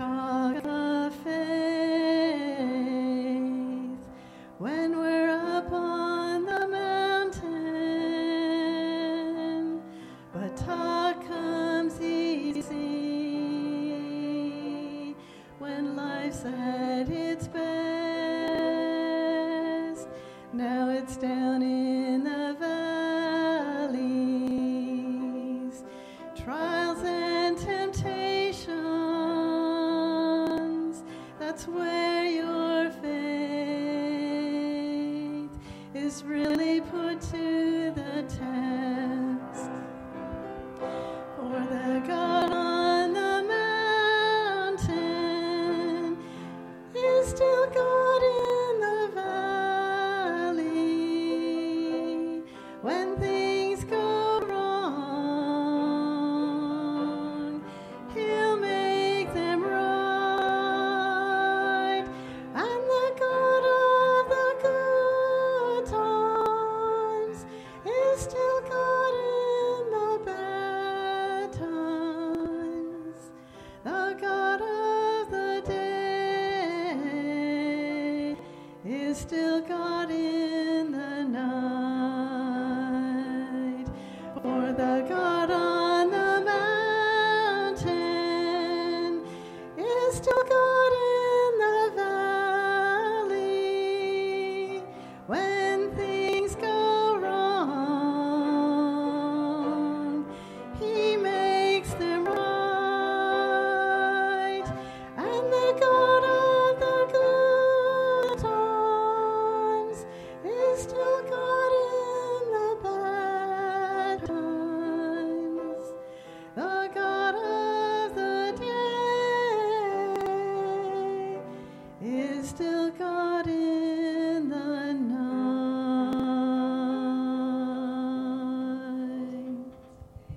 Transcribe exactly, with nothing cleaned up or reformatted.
talk of faith when we're up on the mountain, but talk comes easy when life's at its best. Now it's down in the valleys, trials and temptations. That's where your faith is really put to the test. For the God on the mountain is still God in the valley. When things go wrong, He'll make them right. And the God of the good times is still God in the bad times. The God of the day is still God in the night. For the God on the mountain is still